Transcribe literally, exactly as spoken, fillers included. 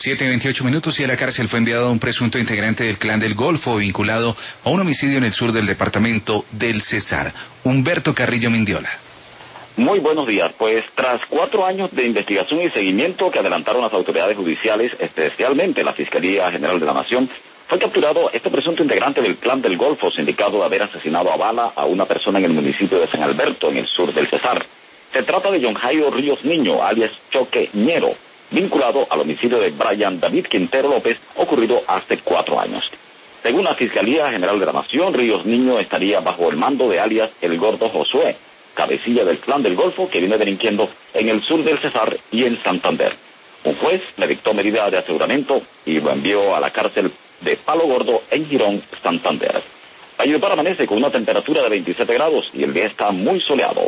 siete y veintiocho minutos y a la cárcel fue enviado un presunto integrante del Clan del Golfo vinculado a un homicidio en el sur del departamento del Cesar. Humberto Carrillo Mindiola. Muy buenos días. Pues tras cuatro años de investigación y seguimiento que adelantaron las autoridades judiciales, especialmente la Fiscalía General de la Nación, fue capturado este presunto integrante del Clan del Golfo, sindicado de haber asesinado a bala a una persona en el municipio de San Alberto, en el sur del Cesar. Se trata de John Jairo Ríos Niño, alias Choque Ñero, vinculado al homicidio de Brian David Quintero López, ocurrido hace cuatro años. Según la Fiscalía General de la Nación, Ríos Niño estaría bajo el mando de alias El Gordo Josué, cabecilla del Clan del Golfo que viene delinquiendo en el sur del Cesar y en Santander. Un juez le dictó medida de aseguramiento y lo envió a la cárcel de Palo Gordo en Girón, Santander. Valledupar amanece con una temperatura de veintisiete grados y el día está muy soleado.